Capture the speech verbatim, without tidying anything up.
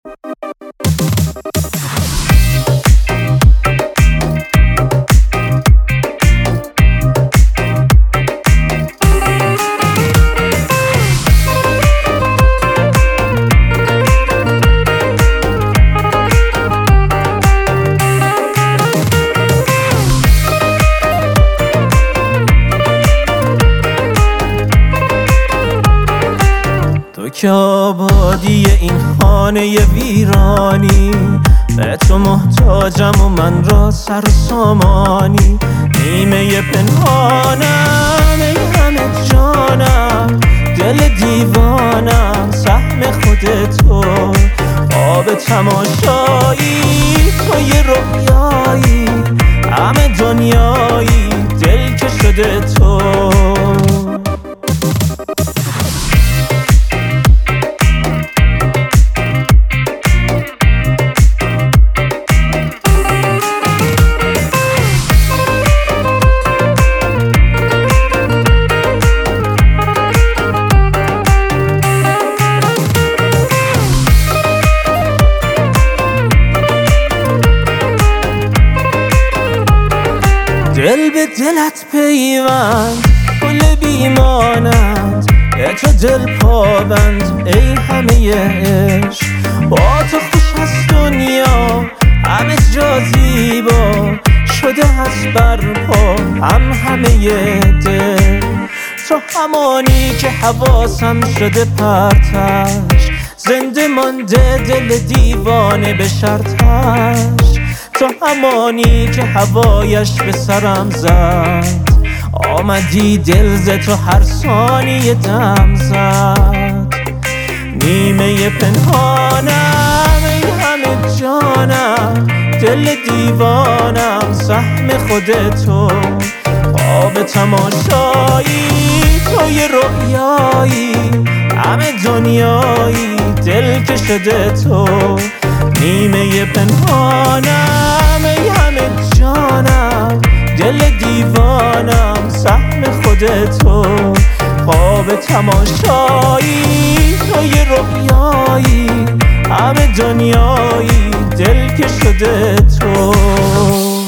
تو که آبادی این خانه ویرانی، به تو محتاجم و من را سر سامانی. نیمه پنهانم ای همه جانم، دل دیوانم سهم خود تو. خواب تماشایی توی رویایی، همه دنیایی دل که شده تو. دل به دلت پیوند، گل بیمانند، به تو دل پابند ای همه عشق. با تو خوش از دنیا همه جا زیبا شده از برپا هم همه دل. تو همانی که حواسم شده پرتش، زنده مانده دل دیوانه به شرطش. تو همانی که هوایش به سرم زد، آمدی دل ز تو هر ثانیه دم زد. نیمه پنهانم ای همه جانم، دل دیوانم سهم خود تو. خواب تماشایی توی رویایی، همه دنیایی دل که شده تو. نیمه پنهانم ای همه جانم، دل دیوانم سهم خود تو. خواب تماشایی توی رویایی، همه دنیایی دل که شده تو.